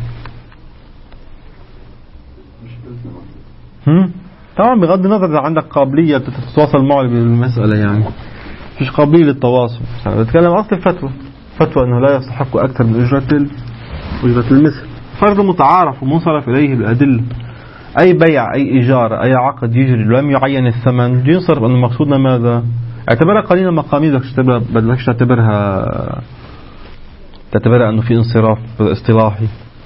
هم؟ طبعا بغض النظر إذا عندك قابلية تتواصل معه بالمسألة، يعني فيش قابلية للتواصل. أنا بتكلم أصل الفتوى، فتوى أنه لا يستحق أكثر من أجرة أجرة المثل. فرض متعارف ومنصرف إليه بالأدلة. أي بيع، أي إجارة، أي عقد يجري لم يعين الثمن ينصرف أن مقصودنا ماذا؟ اعتبرها قليلا مقامية، بدك تعتبرها تعتبرها أنه في انصراف اصطلاحي.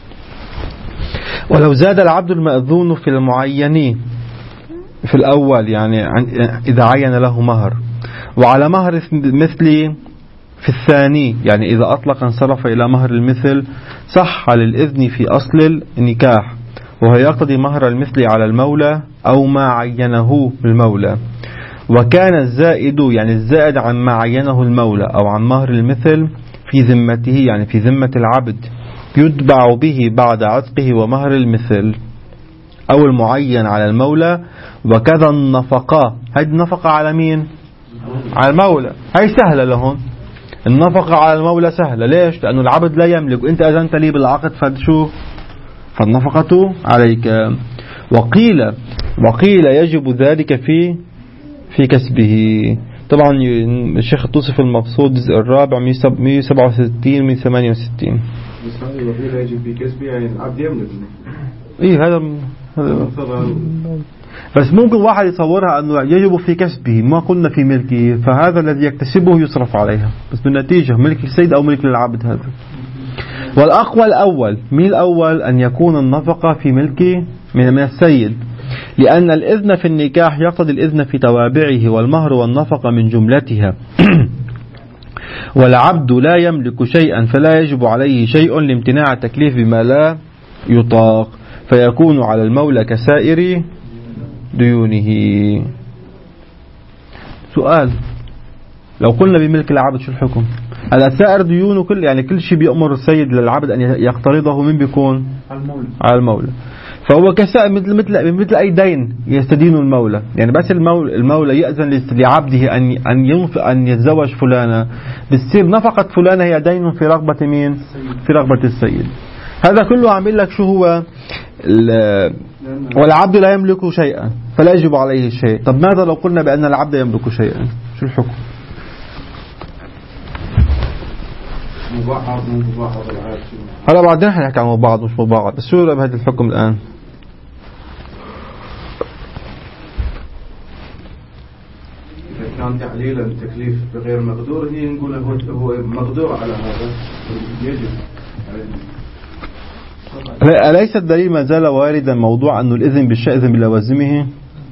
ولو زاد العبد المأذون في المعين في الأول، يعني إذا عين له مهر، وعلى مهر مثل في الثاني، يعني إذا أطلق انصرف إلى مهر المثل، صح للإذن في أصل النكاح، وهو يقتضي مهر المثل على المولى أو ما عينه المولى. وكان الزائد، يعني الزائد عن ما عينه المولى أو عن مهر المثل، في ذمته، يعني في ذمة العبد، يتبع به بعد عتقه ومهر المثل أو المعين على المولى. وكذا النفقة، هذه النفقة على مين؟ على المولى. هاي سهلة لهم، النفقة على المولى سهلة. ليش؟ لأنه العبد لا يملك، وإنت أذنت لي بالعقد فشو؟ فالنفقة عليك. وقيل وقيل يجب ذلك في في كسبه. طبعا الشيخ الطوسي في المقصود الجزء الرابع مئة وسبعة وستين مئة وثمانية وستين. وقيل يجب في كسبه، يعني العبد يملك. إيه هذا هذا بس ممكن واحد يصورها أنه يجب في كسبه، ما قلنا في ملكه، فهذا الذي يكتسبه يصرف عليها، بس بالنتيجة ملك السيد أو ملك للعبد هذا. والأقوى الأول، مين الأول؟ أن يكون النفقة في ملك من السيد، لأن الإذن في النكاح يقتضي الإذن في توابعه، والمهر والنفقة من جملتها. والعبد لا يملك شيئا فلا يجب عليه شيء لامتناع التكليف بما لا يطاق، فيكون على المولى كسائر ديونه. سؤال: لو قلنا بملك العبد شو الحكم؟ على سائر ديونه كل، يعني كل شيء بيأمر السيد للعبد أن يقترضه، من بيكون؟ على المولى. فهو كسائر مثل مثل مثل أي دين يستدين المولى، يعني بس المولى, المولى يأذن لعبده أن أن ينفق أن يتزوج فلانة، بتصير نفقة فلانة هي دين في رغبة مين؟ في رغبة السيد. هذا كله عم يقول لك شو هو؟ والعبد لا يملك شيئا فلا يجب عليه شيء. طب ماذا لو قلنا بأن العبد يملك شيئا؟ شو الحكم؟ مبعض مبعض هلا بعدين حنحكي عن مبعض مش مبعض، بس شو بهذا الحكم الآن؟ إذا كان تعليل التكليف بغير مقدور، هي نقول هو مقدور على هذا، يجب. أليس الدليل ما زال واردا موضوع أنه الإذن بالشيء إذن بلوازمه؟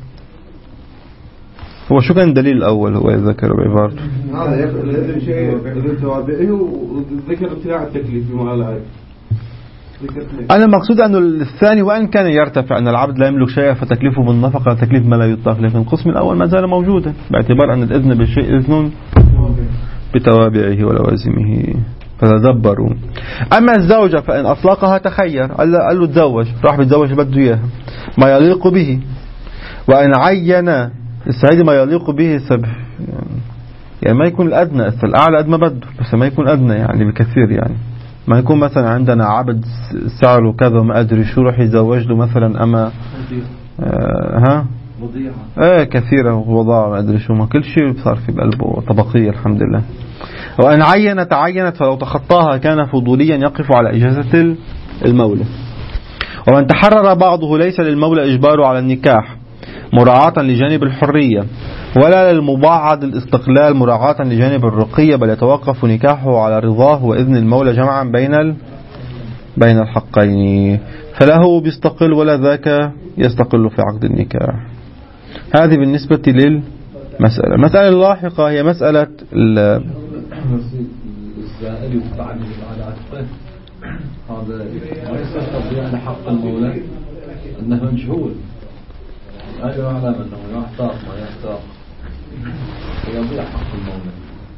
هو شو كان الدليل الأول؟ هو يذكر بعبارته هذا الإذن شيء إذن توابعه، وذكر ابتلاع التكليف بما لا. أنا المقصود أنه الثاني وإن كان يرتفع أن العبد لا يملك شيء فتكليفه بالنفقة تكليف ما لا يطاق، لكن القسم الأول ما زال موجودا باعتبار أن الإذن بالشيء إذن بتوابعه ولوازمه. فتدبروا. أما الزوجة فإن أطلقها تخير، قال له تزوج، راح بيتزوج بده إياها ما يليق به، وأن عين السعيد ما يليق به سبح، يعني ما يكون الأدنى، الأعلى أدنى بده، بس ما يكون أدنى يعني بكثير. يعني ما يكون مثلا عندنا عبد سعره كذا وما أدري شو رح يزوج له مثلا أما آه ها وضيعة ايه كثيرة ووضاع ما أدري شو، ما كل شيء صار في بقلبه طبقية الحمد لله. وأن عين تعينت فلو تخطاها كان فضوليا يقف على إجازة المولى. ومن تحرر بعضه ليس للمولى إجباره على النكاح مراعاة لجانب الحرية، ولا للمباعد الاستقلال مراعاة لجانب الرقية، بل يتوقف نكاحه على رضاه وإذن المولى جمعا بين ال... بين الحقين، فله بيستقل ولا ذاك يستقل في عقد النكاح. هذه بالنسبة للمسألة. المسألة اللاحقة هي مسألة ال... الزائد يتبعني على عتقه، هذا ليس تضيع لحق المولى أنه مجهول، لا يعلم أنه يحتاط ما يحتاط فيضيع حق المولى.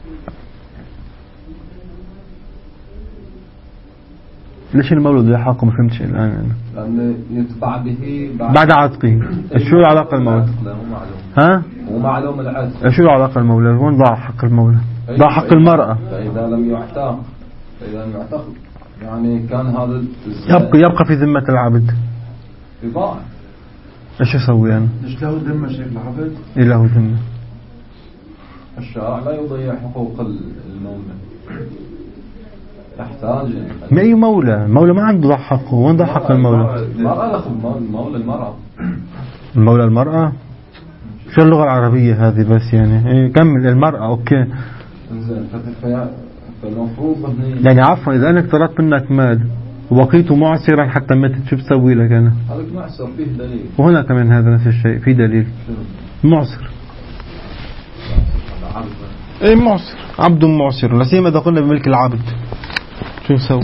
ليش المولى ضيع حقه؟ ما فهمتش الآن. لأن يتبع به بعد, بعد عتقه. شو العلاقة المولى؟ ها؟ ومعلوم العتق. شو العلاقة المولى؟ وين ضاع حق المولى؟ ضاع حق المرأة. فإذا لم يعتق فإذا لم يعتق يعني كان هذا يبقى يبقى في ذمة العبد. يضاع. ايش يسوي يعني؟ ايش له ذمة شيخ العبد؟ إيه له ذمة؟ الشرع لا يضيع حقوق المولى، يحتاج. ما أي مولى؟ المولى ما عنده ضع حقه، وين ضع حق المولى؟ المرأة المولى المرأة المولى المرأة. شو اللغة العربية هذه بس يعني؟ إيه كمل. المرأة أوكي. فالمفروض يعني عفوا إذا أنا اقترضت منك مال وبقيت معسرا حتى متت، شو بسوي لك أنا؟ هذا معسر فيه دليل. وهنا كمان هذا نفس الشيء في دليل. معسر. ايه معسر، عبد معسر، لا سيما اذا قلنا بملك العبد شو نسوي؟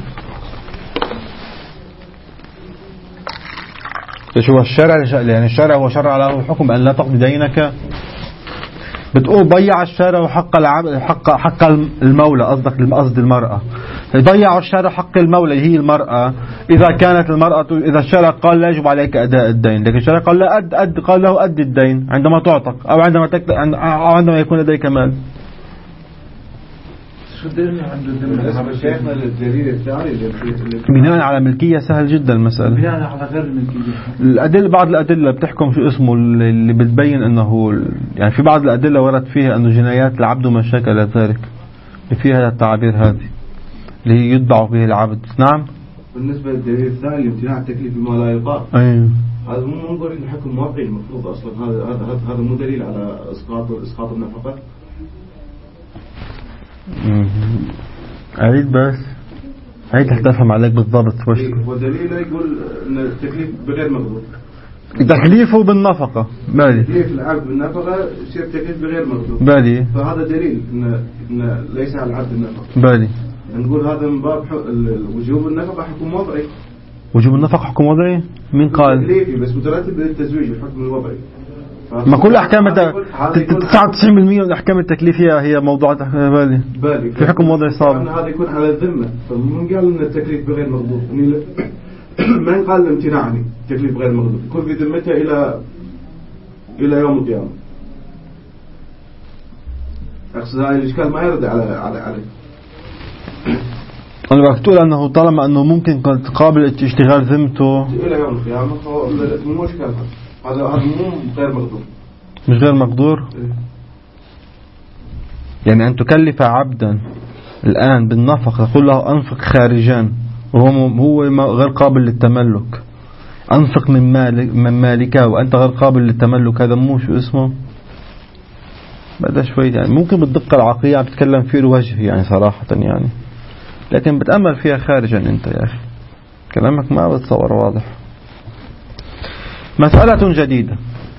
ايش هو الشرع؟ يعني الشرع هو شرع له حكم ان لا تقضي دينك. بتقول ضيع الشارع حق العبد، حق حق المولى، قصدك قصد المرأة. ضيع الشارع حق المولى اللي هي المرأة إذا كانت المرأة، إذا الشارع قال لا يجب عليك أداء الدين، لكن الشارع قال لا أد أد قال له أد الدين عندما تعتق أو عندما تك أو عندما يكون لديك مال. بناء على ملكية سهل جدا المسألة. بناء على غير الملكية. الأدلة، بعض الأدلة بتحكم شو اسمه اللي بتبين أنه يعني في بعض الأدلة ورد فيها أنه جنايات العبد وما شاكل ذلك، فيها التعابير هذه اللي يدعو به العبد. نعم. بالنسبة للدليل الثاني امتناع التكليف بما لا يطاق. أيه. هذا مو منظر الحكم واقعي المفروض أصلا. هذا هذا هذا مو دليل على إسقاط إسقاط النفقة. أعيد بس أعيد حتى أفهم عليك بالضبط. وش ودليله يقول أن التكليف بغير مقدور. تكليفه بالنفقة بالي. تكليف العبد بالنفقة يصير تكليف بغير مقدور بالي. فهذا دليل إن إن ليس على العبد النفقة. بالي. نقول هذا من باب وجوب النفقة حكم وضعي. وجوب النفقة حكم وضعي؟ مين قال؟ تكليفي بس مترتب بالتزويج الحكم الوضعي. ما كل أحكام تسعة وتسعين بالمئة من الأحكام التكليفية هي موضوعات بالي. بالي. في حكم وضعي صعب. هذا يكون على الذمة، فمن قال إن التكليف بغير مقدور؟ ما قال الامتناع عني تكليف غير مقدور، يكون في ذمته إلى إلى يوم القيامة. أقصد هاي الإشكال ما يرد على على عليه. أنا بقول أنه طالما أنه ممكن تقابل اشتغال ذمته إلى يوم القيامة فهو مو إشكال. هذا هذا مو غير مقدور. مش غير مقدور. يعني أن تكلف عبدا الآن بالنفقة تقول له أنفق خارجا وهو هو غير قابل للتملك، أنفق من مال من مالك وأنت غير قابل للتملك، هذا مو شو اسمه بدأ شوي يعني ممكن بالدقة العقلية عم تتكلم فيه الوجه يعني صراحة يعني، لكن بتأمل فيها خارجا أنت يا أخي كلامك ما بتصور واضح. مسألة جديدة،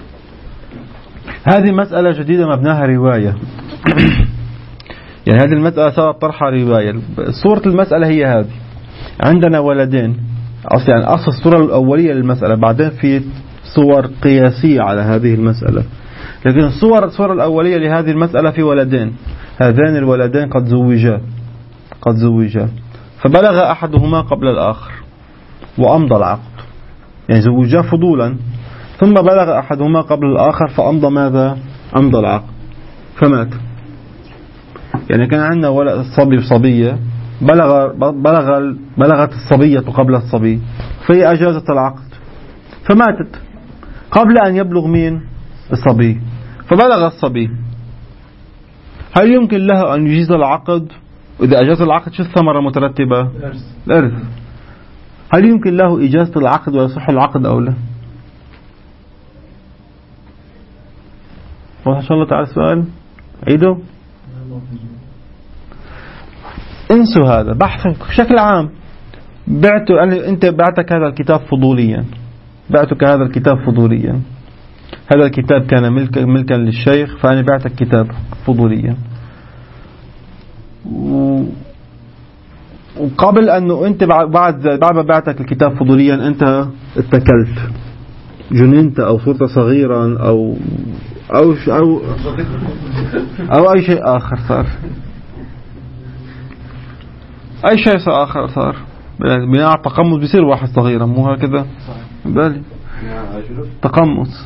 هذه مسألة جديدة مبناها رواية يعني هذه المسألة سبب طرحها رواية. صورة المسألة هي هذه: عندنا ولدين، أصل يعني أصل الصورة الأولية للمسألة، بعدين في صور قياسية على هذه المسألة، لكن الصور الصورة الأولية لهذه المسألة في ولدين، هذان الولدين قد زوجا قد زوجا فبلغ أحدهما قبل الآخر وأمضى العقد، يعني زوجا فضولا ثم بلغ أحدهما قبل الآخر فأمضى ماذا؟ أمضى العقد فمات. يعني كان عندنا ولد صبي وصبية، بلغ بلغ بلغت الصبية قبل الصبي فهي أجازت العقد فماتت قبل أن يبلغ مين؟ الصبي. فبلغ الصبي، هل يمكن له أن يجيز العقد؟ إذا أجاز العقد شو الثمرة المترتبة؟ الإرث. هل يمكن له إجازة العقد ويصح العقد أو لا؟ واضح إن شاء الله تعالى السؤال؟ عيدوا. انسوا هذا بحث بشكل عام. بعته أنت بعتك هذا الكتاب فضوليا، بعتك هذا الكتاب فضوليا، هذا الكتاب كان ملك ملكا للشيخ فأنا بعتك كتاب فضوليا، وقبل أنه أنت بعد بعد ما بعتك الكتاب فضوليا أنت اتكلت، جننت أو صرت صغيرا أو أو أو أو أي شيء آخر صار، أي شيء آخر صار بناء على التقمص بيصير واحد صغيرا، مو هكذا؟ بالي تقمص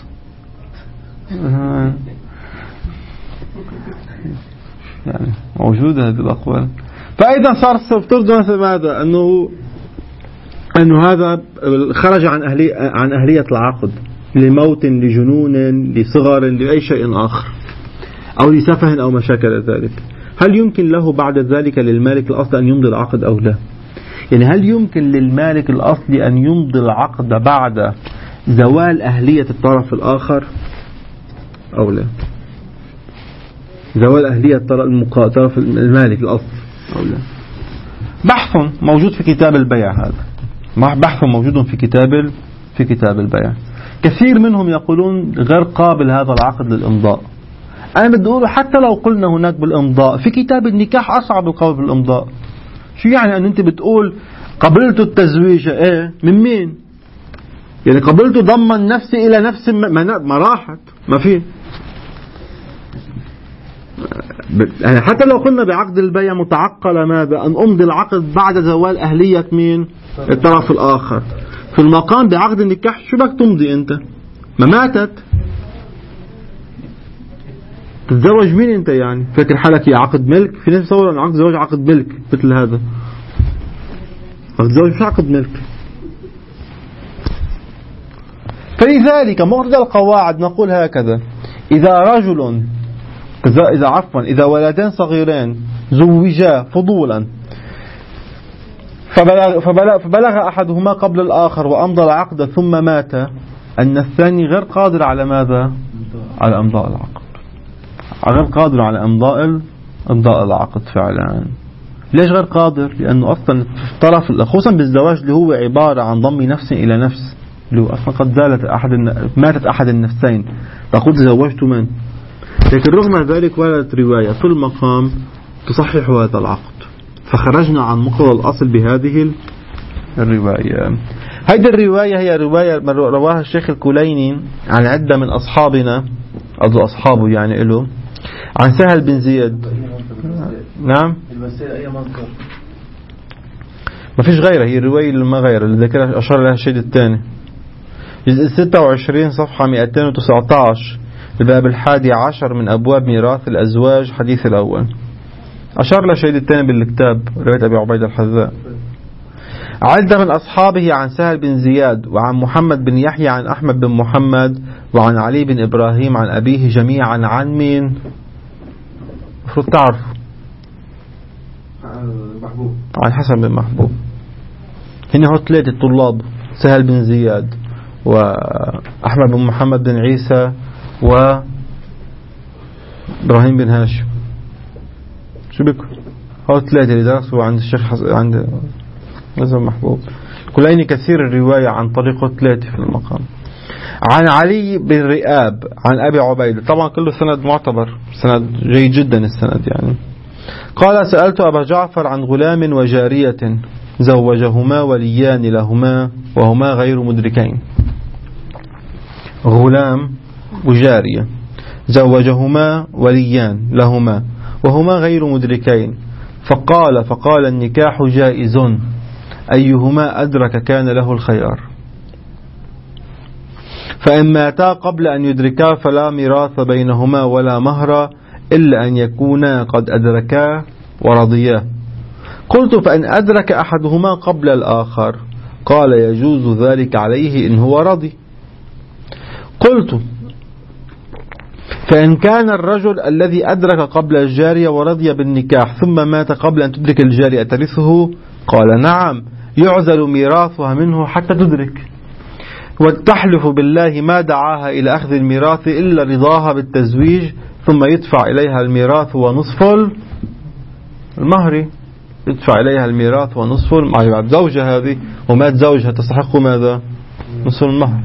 يعني موجودة هذه الأقوال. فأيضا صار افترض ماذا؟ أنه أنه هذا خرج عن أهلية عن أهلية العقد لموت لجنون لصغر لأي شيء آخر أو لسفه أو ما شاكل ذلك. هل يمكن له بعد ذلك للمالك الأصلي أن يمضي العقد أو لا؟ يعني هل يمكن للمالك الأصلي أن يمضي العقد بعد زوال أهلية الطرف الآخر أو لا؟ زوال أهلية الطرف المالك الأصلي أو لا؟ بحث موجود في كتاب البيع، هذا بحث موجود في كتاب في كتاب البيع. كثير منهم يقولون غير قابل هذا العقد للإمضاء. أنا بدي أقول حتى لو قلنا هناك بالإمضاء في كتاب النكاح أصعب القول بالإمضاء. شو يعني أن أنت بتقول قبلت التزويج إيه من مين؟ يعني قبلت ضمن نفسي إلى نفس ما راحت ما فيه. يعني حتى لو قلنا بعقد البيع متعقل ماذا؟ أن أمضي العقد بعد زوال أهلية مين؟ الطرف الآخر. في المقام بعقد النكاح شو بك تمضي أنت؟ ما ماتت تتزوج مين أنت؟ يعني فكر حالك يا عقد ملك؟ في ناس يصور أن عقد زواج عقد ملك مثل هذا. عقد زواج مش عقد ملك. فلذلك مقتضى القواعد نقول هكذا: إذا رجل إذا عفوا إذا ولدان صغيرين زوجا فضولا فبلغ, فبلغ, فبلغ أحدهما قبل الآخر وأمضى العقد ثم مات، أن الثاني غير قادر على ماذا؟ على إمضاء العقد. غير قادر على إمضاء إمضاء العقد فعلا. ليش غير قادر؟ لأنه أصلا الطرف خصوصا بالزواج اللي هو عبارة عن ضم نفس إلى نفس، اللي هو أصلا قد زالت أحد ماتت أحد النفسين، تقول تزوجت من. لكن رغم ذلك وردت رواية في المقام تصحح هذا العقد، فخرجنا عن مقتضى الأصل بهذه الرواية. هذه الرواية هي رواية رواها الشيخ الكليني عن عدة من أصحابنا أو أصحابه يعني له، عن سهل بن زياد. نعم ما فيش غيره، هي الرواية اللي ما غيره اللي ذكرها أشار لها الشيء الثاني، جزء ستة وعشرين صفحة مئتين وتسعة عشر الباب الحادي عشر من أبواب ميراث الأزواج حديث الأول. أشار له شيء الثاني بالكتاب رواية أبي عبيد الحذاء. عدة من أصحابه عن سهل بن زياد وعن محمد بن يحيى عن أحمد بن محمد وعن علي بن إبراهيم عن أبيه جميعا عن مين؟ المفروض تعرف محبوب. عن حسن بن محبوب. هنا هو ثلاثة طلاب: سهل بن زياد وأحمد بن محمد بن عيسى وإبراهيم بن هاشم. شو بكم؟ هو ثلاثة اللي درسوا عند الشيخ حس... عند نزل محبوب. كلين كثير الرواية عن طريقه ثلاثة في المقام. عن علي بن رئاب عن أبي عبيدة، طبعا كله سند معتبر، سند جيد جدا السند يعني. قال: سألت أبا جعفر عن غلام وجارية زوجهما وليان لهما وهما غير مدركين. غلام وجارية زوجهما وليان لهما وهما غير مدركين، فقال فقال النكاح جائز، أيهما أدرك كان له الخيار. فإن ماتا قبل أن يدركا فلا ميراث بينهما ولا مهر إلا أن يكونا قد أدركا ورضيا. قلت فإن أدرك أحدهما قبل الآخر قال يجوز ذلك عليه إن هو رضي. قلت فإن كان الرجل الذي أدرك قبل الجارية ورضي بالنكاح ثم مات قبل أن تدرك الجارية ترثه قال نعم يعزل ميراثها منه حتى تدرك، وتحلف بالله ما دعاها إلى أخذ الميراث إلا رضاها بالتزويج ثم يدفع إليها الميراث ونصف المهر. يدفع إليها الميراث ونصف المهر. زوجها هذه ومات زوجها تستحق ماذا؟ نصف المهر.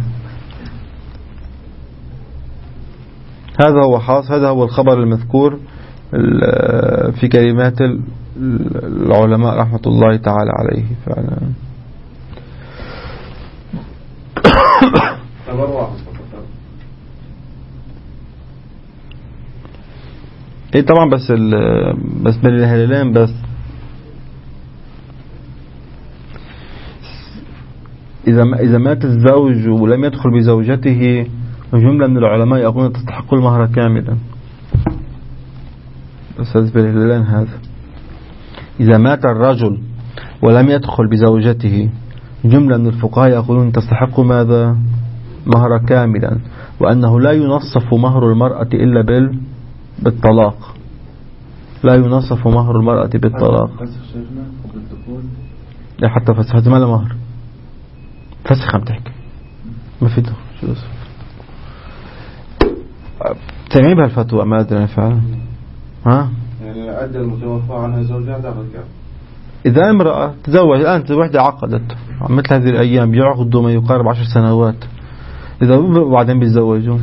هذا هو حاصل، هذا هو الخبر المذكور في كلمات العلماء رحمة الله تعالى عليه. فعلا ايه طبعا بس بس بين الهلالين بس. إذا إذا مات الزوج ولم يدخل بزوجته جملة من العلماء يقولون تستحق المهر كاملا. بس بين الهلالين هذا إذا مات الرجل ولم يدخل بزوجته جملة من الفقهاء يقولون تستحق ماذا؟ مهر كاملا، وأنه لا ينصف مهر المرأة إلا بال بالطلاق. لا ينصف مهر المرأة بالطلاق. لا حتى فسخ ما له مهر. فسخ عم تحكي ما في دخل. شو اسمه تمام بهالفتوى ما أدري فعلا. ها يعني العدة المتوفى عنها زوجها داخل كام؟ إذا امرأة تزوج الآن وحدة عقدت مثل هذه الأيام يعقدوا ما يقارب عشر سنوات، إذا بعدين بيتزوجون.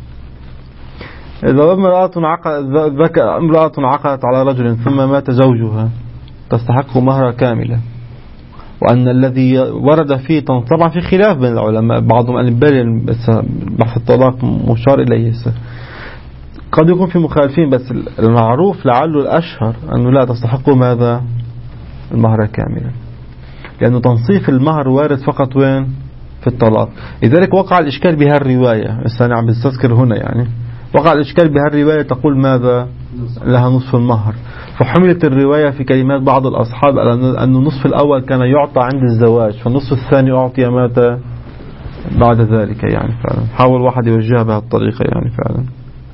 إذا امرأة عقدت امرأة عقدت على رجل ثم مات زوجها تستحق مهر كاملة، وأن الذي ورد فيه طبعا في خلاف بين العلماء، بعضهم قال بل بحث الطلاق مشار إليه، قد يكون في مخالفين، بس المعروف لعله الأشهر أنه لا تستحق ماذا؟ المهر كاملا، لأنه تنصيف المهر وارد فقط وين؟ في الطلاق. لذلك وقع الإشكال بها الرواية، الثاني عم بستذكر هنا يعني وقع الإشكال بها الرواية تقول ماذا؟ لها نصف المهر، فحملت الرواية في كلمات بعض الأصحاب أن النصف الأول كان يعطى عند الزواج، فالنصف الثاني أعطي متى؟ بعد ذلك يعني. فعلا حاول واحد يوجهها بهذه الطريقة يعني. فعلا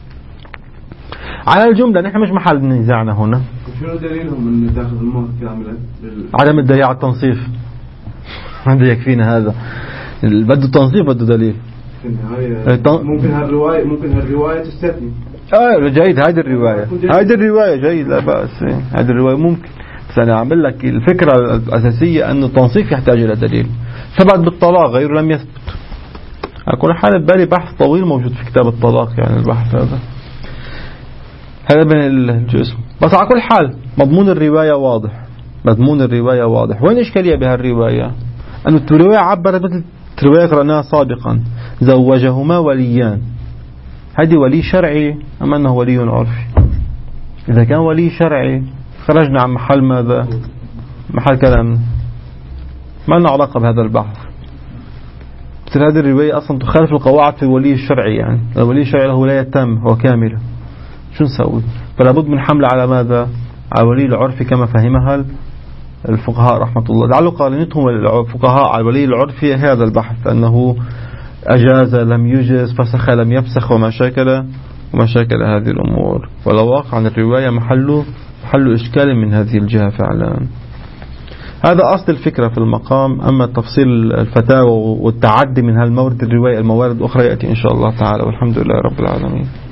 على الجملة نحن مش محل نزاعنا هنا. شنو دليلهم أن تأخذ المهر كاملا؟ عدم الدليل على التنصيف. هذا يكفينا، هذا بده تنصيف بده دليل. ممكن هالرواية ممكن هالرواية تستثني. آه جيد، هذه الرواية هذه الرواية جيد لا بأس، هذه الرواية ممكن. بس أنا أعمل لك الفكرة الأساسية أن التنصيف يحتاج إلى دليل ثبت بالطلاق غيره لم يثبت. أكون حالة بالي بحث طويل موجود في كتاب الطلاق يعني البحث هذا هذا بين الجسم. بس على كل حال مضمون الرواية واضح، مضمون الرواية واضح. وين إشكالية بها الرواية؟ أن الرواية عبرت مثل الرواية قرأناها سابقا زوجهما وليان. هذه ولي شرعي أم أنه ولي عرفي؟ إذا كان ولي شرعي خرجنا عن محل ماذا؟ محل كلام ما لنا علاقة بهذا البحث. مثل هذه الرواية أصلا تخالف القواعد في الولي الشرعي، يعني الولي الشرعي له ولاية تامة وكاملة، شو نسوي؟ فلا بد من حمل على ماذا؟ على ولي العرفي كما فهمها الفقهاء رحمة الله. لعل قارنتهم الفقهاء على الولي العرفي هذا البحث، أنه أجاز لم يجز، فسخ لم يفسخ، ومشاكل ومشاكل هذه الأمور. ولو واقع عن الرواية محله محل إشكال من هذه الجهة فعلا. هذا أصل الفكرة في المقام. أما تفصيل الفتاوى والتعدي من هالمورد الرواية الموارد الأخرى يأتي إن شاء الله تعالى، والحمد لله رب العالمين.